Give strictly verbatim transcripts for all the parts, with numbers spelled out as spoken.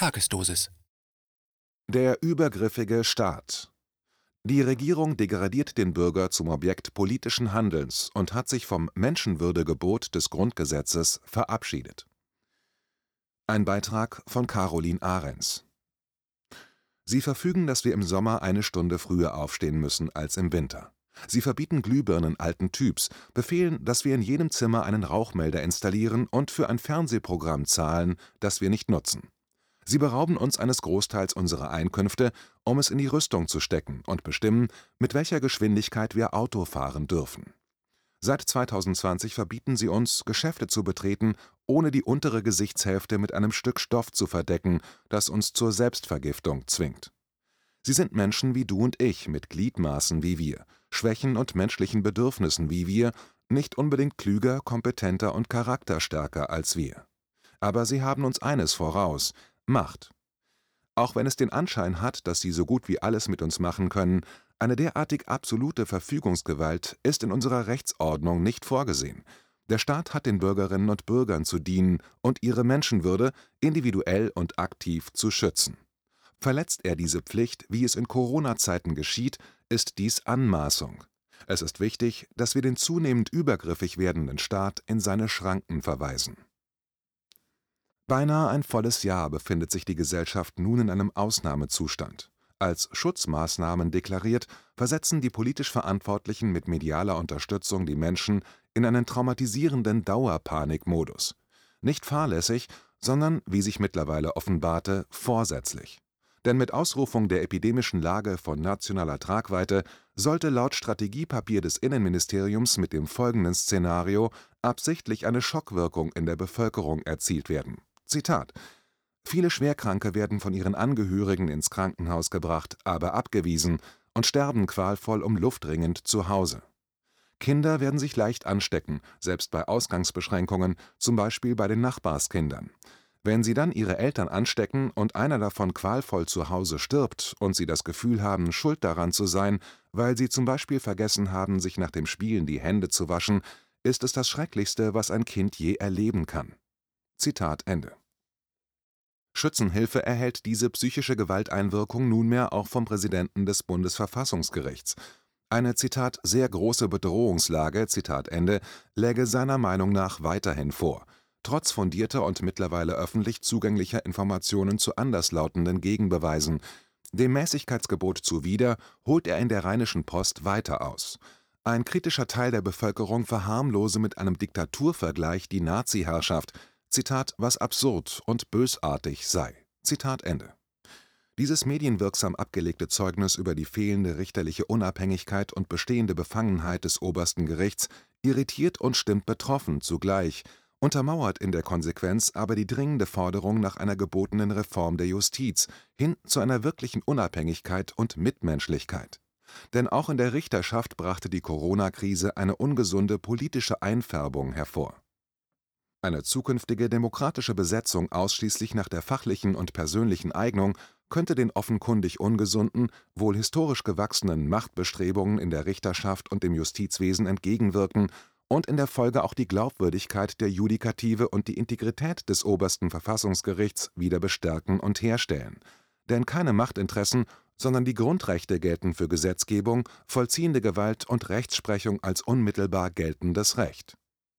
Tagesdosis. Der übergriffige Staat. Die Regierung degradiert den Bürger zum Objekt politischen Handelns und hat sich vom Menschenwürdegebot des Grundgesetzes verabschiedet. Ein Beitrag von Caroline Ahrens. Sie verfügen, dass wir im Sommer eine Stunde früher aufstehen müssen als im Winter. Sie verbieten Glühbirnen alten Typs, befehlen, dass wir in jedem Zimmer einen Rauchmelder installieren und für ein Fernsehprogramm zahlen, das wir nicht nutzen. Sie berauben uns eines Großteils unserer Einkünfte, um es in die Rüstung zu stecken, und bestimmen, mit welcher Geschwindigkeit wir Auto fahren dürfen. Seit zweitausendzwanzig verbieten sie uns, Geschäfte zu betreten, ohne die untere Gesichtshälfte mit einem Stück Stoff zu verdecken, das uns zur Selbstvergiftung zwingt. Sie sind Menschen wie du und ich, mit Gliedmaßen wie wir, Schwächen und menschlichen Bedürfnissen wie wir, nicht unbedingt klüger, kompetenter und charakterstärker als wir. Aber sie haben uns eines voraus: Macht. Auch wenn es den Anschein hat, dass sie so gut wie alles mit uns machen können, eine derartig absolute Verfügungsgewalt ist in unserer Rechtsordnung nicht vorgesehen. Der Staat hat den Bürgerinnen und Bürgern zu dienen und ihre Menschenwürde individuell und aktiv zu schützen. Verletzt er diese Pflicht, wie es in Corona-Zeiten geschieht, ist dies Anmaßung. Es ist wichtig, dass wir den zunehmend übergriffig werdenden Staat in seine Schranken verweisen. Beinahe ein volles Jahr befindet sich die Gesellschaft nun in einem Ausnahmezustand. Als Schutzmaßnahmen deklariert, versetzen die politisch Verantwortlichen mit medialer Unterstützung die Menschen in einen traumatisierenden Dauerpanikmodus. Nicht fahrlässig, sondern, wie sich mittlerweile offenbarte, vorsätzlich. Denn mit Ausrufung der epidemischen Lage von nationaler Tragweite sollte laut Strategiepapier des Innenministeriums mit dem folgenden Szenario absichtlich eine Schockwirkung in der Bevölkerung erzielt werden. Zitat: Viele Schwerkranke werden von ihren Angehörigen ins Krankenhaus gebracht, aber abgewiesen und sterben qualvoll um Luft ringend zu Hause. Kinder werden sich leicht anstecken, selbst bei Ausgangsbeschränkungen, zum Beispiel bei den Nachbarskindern. Wenn sie dann ihre Eltern anstecken und einer davon qualvoll zu Hause stirbt und sie das Gefühl haben, schuld daran zu sein, weil sie zum Beispiel vergessen haben, sich nach dem Spielen die Hände zu waschen, ist es das Schrecklichste, was ein Kind je erleben kann. Zitat Ende. Schützenhilfe erhält diese psychische Gewalteinwirkung nunmehr auch vom Präsidenten des Bundesverfassungsgerichts. Eine, Zitat, sehr große Bedrohungslage, Zitat Ende, läge seiner Meinung nach weiterhin vor, trotz fundierter und mittlerweile öffentlich zugänglicher Informationen zu anderslautenden Gegenbeweisen. Dem Mäßigkeitsgebot zuwider holt er in der Rheinischen Post weiter aus. Ein kritischer Teil der Bevölkerung verharmlose mit einem Diktaturvergleich die Nazi-Herrschaft, Zitat, was absurd und bösartig sei. Zitat Ende. Dieses medienwirksam abgelegte Zeugnis über die fehlende richterliche Unabhängigkeit und bestehende Befangenheit des obersten Gerichts irritiert und stimmt betroffen zugleich, untermauert in der Konsequenz aber die dringende Forderung nach einer gebotenen Reform der Justiz hin zu einer wirklichen Unabhängigkeit und Mitmenschlichkeit. Denn auch in der Richterschaft brachte die Corona-Krise eine ungesunde politische Einfärbung hervor. Eine zukünftige demokratische Besetzung ausschließlich nach der fachlichen und persönlichen Eignung könnte den offenkundig ungesunden, wohl historisch gewachsenen Machtbestrebungen in der Richterschaft und im Justizwesen entgegenwirken und in der Folge auch die Glaubwürdigkeit der Judikative und die Integrität des obersten Verfassungsgerichts wieder bestärken und herstellen. Denn keine Machtinteressen, sondern die Grundrechte gelten für Gesetzgebung, vollziehende Gewalt und Rechtsprechung als unmittelbar geltendes Recht.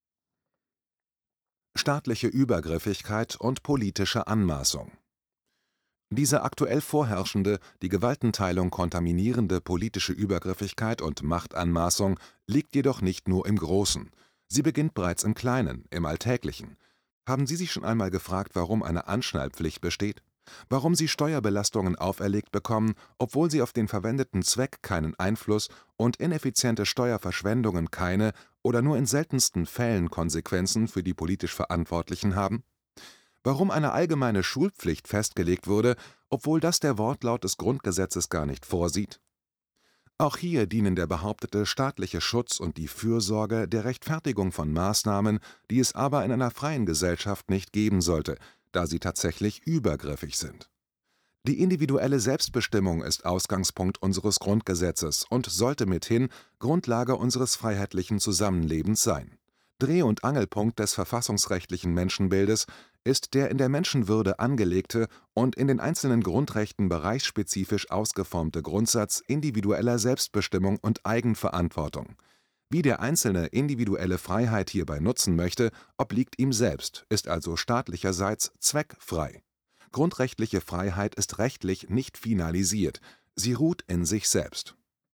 Staatliche Übergriffigkeit und politische Anmaßung. Diese aktuell vorherrschende, die Gewaltenteilung kontaminierende politische Übergriffigkeit und Machtanmaßung liegt jedoch nicht nur im Großen. Sie beginnt bereits im Kleinen, im Alltäglichen. Haben Sie sich schon einmal gefragt, warum eine Anschnallpflicht besteht? Warum Sie Steuerbelastungen auferlegt bekommen, obwohl Sie auf den verwendeten Zweck keinen Einfluss und ineffiziente Steuerverschwendungen keine oder nur in seltensten Fällen Konsequenzen für die politisch Verantwortlichen haben? Warum eine allgemeine Schulpflicht festgelegt wurde, obwohl das der Wortlaut des Grundgesetzes gar nicht vorsieht? Auch hier dienen der behauptete staatliche Schutz und die Fürsorge der Rechtfertigung von Maßnahmen, die es aber in einer freien Gesellschaft nicht geben sollte, da sie tatsächlich übergriffig sind. Die individuelle Selbstbestimmung ist Ausgangspunkt unseres Grundgesetzes und sollte mithin Grundlage unseres freiheitlichen Zusammenlebens sein. Dreh- und Angelpunkt des verfassungsrechtlichen Menschenbildes ist der in der Menschenwürde angelegte und in den einzelnen Grundrechten bereichsspezifisch ausgeformte Grundsatz individueller Selbstbestimmung und Eigenverantwortung. Wie der Einzelne individuelle Freiheit hierbei nutzen möchte, obliegt ihm selbst, ist also staatlicherseits zweckfrei. Grundrechtliche Freiheit ist rechtlich nicht finalisiert, sie ruht in sich selbst.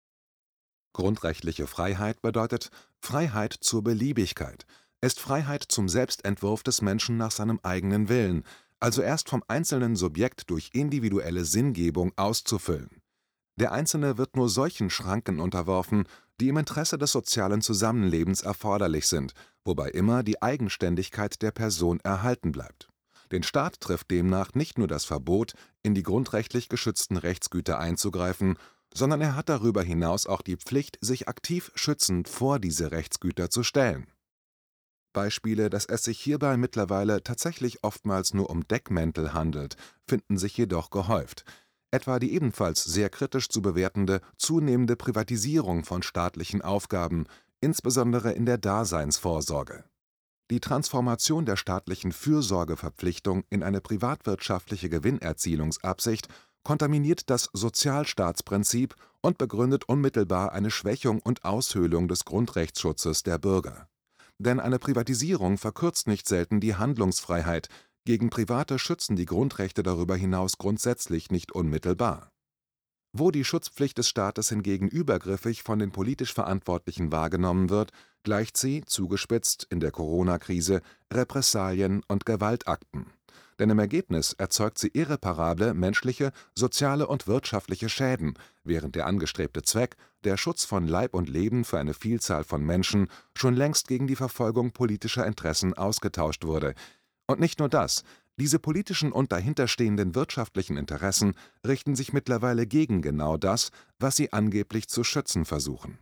Grundrechtliche Freiheit bedeutet Freiheit zur Beliebigkeit, ist Freiheit zum Selbstentwurf des Menschen nach seinem eigenen Willen, also erst vom einzelnen Subjekt durch individuelle Sinngebung auszufüllen. Der Einzelne wird nur solchen Schranken unterworfen, die im Interesse des sozialen Zusammenlebens erforderlich sind, wobei immer die Eigenständigkeit der Person erhalten bleibt. Den Staat trifft demnach nicht nur das Verbot, in die grundrechtlich geschützten Rechtsgüter einzugreifen, sondern er hat darüber hinaus auch die Pflicht, sich aktiv schützend vor diese Rechtsgüter zu stellen. Beispiele, dass es sich hierbei mittlerweile tatsächlich oftmals nur um Deckmäntel handelt, finden sich jedoch gehäuft. Etwa die ebenfalls sehr kritisch zu bewertende zunehmende Privatisierung von staatlichen Aufgaben, insbesondere in der Daseinsvorsorge. Die Transformation der staatlichen Fürsorgeverpflichtung in eine privatwirtschaftliche Gewinnerzielungsabsicht kontaminiert das Sozialstaatsprinzip und begründet unmittelbar eine Schwächung und Aushöhlung des Grundrechtsschutzes der Bürger. Denn eine Privatisierung verkürzt nicht selten die Handlungsfreiheit, gegen Private schützen die Grundrechte darüber hinaus grundsätzlich nicht unmittelbar. Wo die Schutzpflicht des Staates hingegen übergriffig von den politisch Verantwortlichen wahrgenommen wird, gleicht sie, zugespitzt in der Corona-Krise, Repressalien und Gewaltakten. Denn im Ergebnis erzeugt sie irreparable menschliche, soziale und wirtschaftliche Schäden, während der angestrebte Zweck, der Schutz von Leib und Leben für eine Vielzahl von Menschen, schon längst gegen die Verfolgung politischer Interessen ausgetauscht wurde. Und nicht nur das, diese politischen und dahinterstehenden wirtschaftlichen Interessen richten sich mittlerweile gegen genau das, was sie angeblich zu schützen versuchen.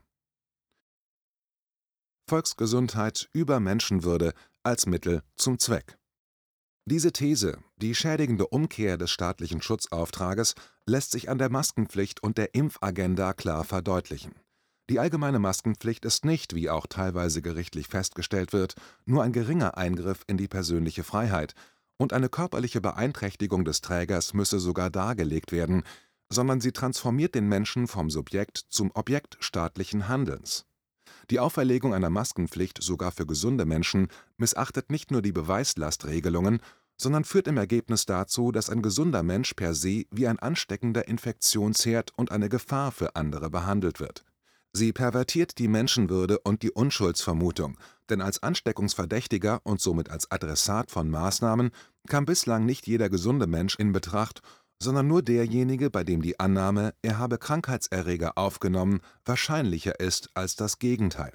Volksgesundheit über Menschenwürde als Mittel zum Zweck. Diese These, die schädigende Umkehr des staatlichen Schutzauftrages, lässt sich an der Maskenpflicht und der Impfagenda klar verdeutlichen. Die allgemeine Maskenpflicht ist nicht, wie auch teilweise gerichtlich festgestellt wird, nur ein geringer Eingriff in die persönliche Freiheit, und eine körperliche Beeinträchtigung des Trägers müsse sogar dargelegt werden, sondern sie transformiert den Menschen vom Subjekt zum Objekt staatlichen Handelns. Die Auferlegung einer Maskenpflicht sogar für gesunde Menschen missachtet nicht nur die Beweislastregelungen, sondern führt im Ergebnis dazu, dass ein gesunder Mensch per se wie ein ansteckender Infektionsherd und eine Gefahr für andere behandelt wird. Sie pervertiert die Menschenwürde und die Unschuldsvermutung, denn als Ansteckungsverdächtiger und somit als Adressat von Maßnahmen kam bislang nicht jeder gesunde Mensch in Betracht, sondern nur derjenige, bei dem die Annahme, er habe Krankheitserreger aufgenommen, wahrscheinlicher ist als das Gegenteil.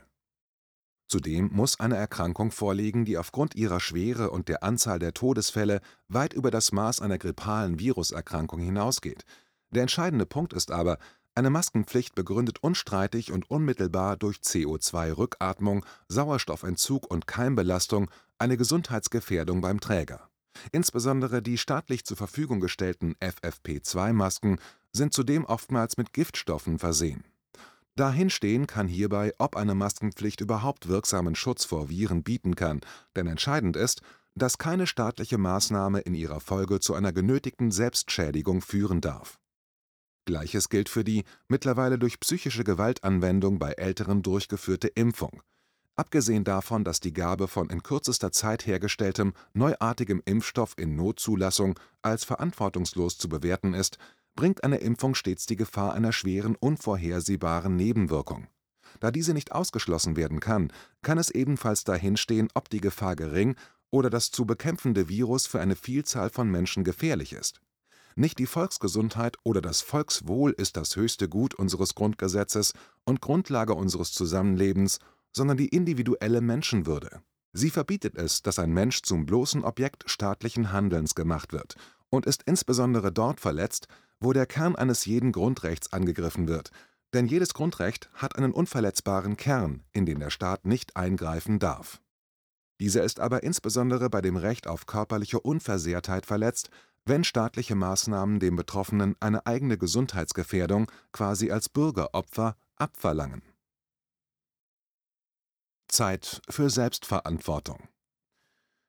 Zudem muss eine Erkrankung vorliegen, die aufgrund ihrer Schwere und der Anzahl der Todesfälle weit über das Maß einer grippalen Viruserkrankung hinausgeht. Der entscheidende Punkt ist aber, eine Maskenpflicht begründet unstreitig und unmittelbar durch C O zwei Rückatmung, Sauerstoffentzug und Keimbelastung eine Gesundheitsgefährdung beim Träger. Insbesondere die staatlich zur Verfügung gestellten F F P zwei Masken sind zudem oftmals mit Giftstoffen versehen. Dahinstehen kann hierbei, ob eine Maskenpflicht überhaupt wirksamen Schutz vor Viren bieten kann, denn entscheidend ist, dass keine staatliche Maßnahme in ihrer Folge zu einer genötigten Selbstschädigung führen darf. Gleiches gilt für die mittlerweile durch psychische Gewaltanwendung bei Älteren durchgeführte Impfung. Abgesehen davon, dass die Gabe von in kürzester Zeit hergestelltem, neuartigem Impfstoff in Notzulassung als verantwortungslos zu bewerten ist, bringt eine Impfung stets die Gefahr einer schweren, unvorhersehbaren Nebenwirkung. Da diese nicht ausgeschlossen werden kann, kann es ebenfalls dahinstehen, ob die Gefahr gering oder das zu bekämpfende Virus für eine Vielzahl von Menschen gefährlich ist. Nicht die Volksgesundheit oder das Volkswohl ist das höchste Gut unseres Grundgesetzes und Grundlage unseres Zusammenlebens, sondern die individuelle Menschenwürde. Sie verbietet es, dass ein Mensch zum bloßen Objekt staatlichen Handelns gemacht wird und ist insbesondere dort verletzt, wo der Kern eines jeden Grundrechts angegriffen wird. Denn jedes Grundrecht hat einen unverletzbaren Kern, in den der Staat nicht eingreifen darf. Dieser ist aber insbesondere bei dem Recht auf körperliche Unversehrtheit verletzt, wenn staatliche Maßnahmen dem Betroffenen eine eigene Gesundheitsgefährdung quasi als Bürgeropfer abverlangen. Zeit für Selbstverantwortung.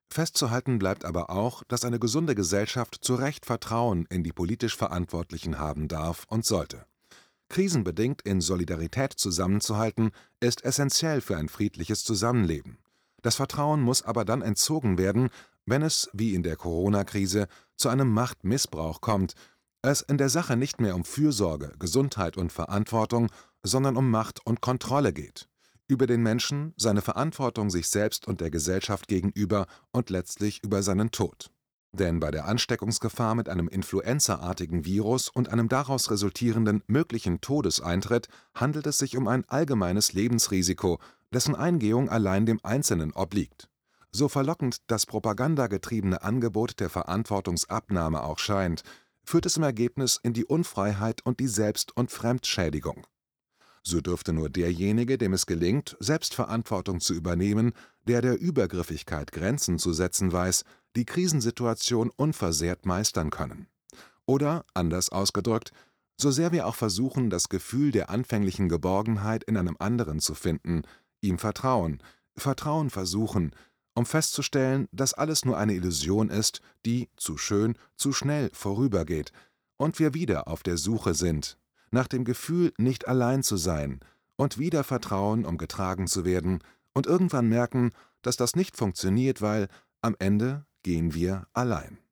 Festzuhalten bleibt aber auch, dass eine gesunde Gesellschaft zu Recht Vertrauen in die politisch Verantwortlichen haben darf und sollte. Krisenbedingt in Solidarität zusammenzuhalten, ist essentiell für ein friedliches Zusammenleben. Das Vertrauen muss aber dann entzogen werden, wenn es, wie in der Corona-Krise, zu einem Machtmissbrauch kommt, es in der Sache nicht mehr um Fürsorge, Gesundheit und Verantwortung, sondern um Macht und Kontrolle geht. Über den Menschen, seine Verantwortung sich selbst und der Gesellschaft gegenüber und letztlich über seinen Tod. Denn bei der Ansteckungsgefahr mit einem influenzaartigen Virus und einem daraus resultierenden möglichen Todeseintritt handelt es sich um ein allgemeines Lebensrisiko, dessen Eingehung allein dem Einzelnen obliegt. So verlockend das propagandagetriebene Angebot der Verantwortungsabnahme auch scheint, führt es im Ergebnis in die Unfreiheit und die Selbst- und Fremdschädigung. So dürfte nur derjenige, dem es gelingt, Selbstverantwortung zu übernehmen, der der Übergriffigkeit Grenzen zu setzen weiß, die Krisensituation unversehrt meistern können. Oder, anders ausgedrückt, so sehr wir auch versuchen, das Gefühl der anfänglichen Geborgenheit in einem anderen zu finden, ihm vertrauen, Vertrauen versuchen, um festzustellen, dass alles nur eine Illusion ist, die, zu schön, zu schnell vorübergeht, und wir wieder auf der Suche sind, nach dem Gefühl, nicht allein zu sein, und wieder vertrauen, um getragen zu werden, und irgendwann merken, dass das nicht funktioniert, weil am Ende gehen wir allein.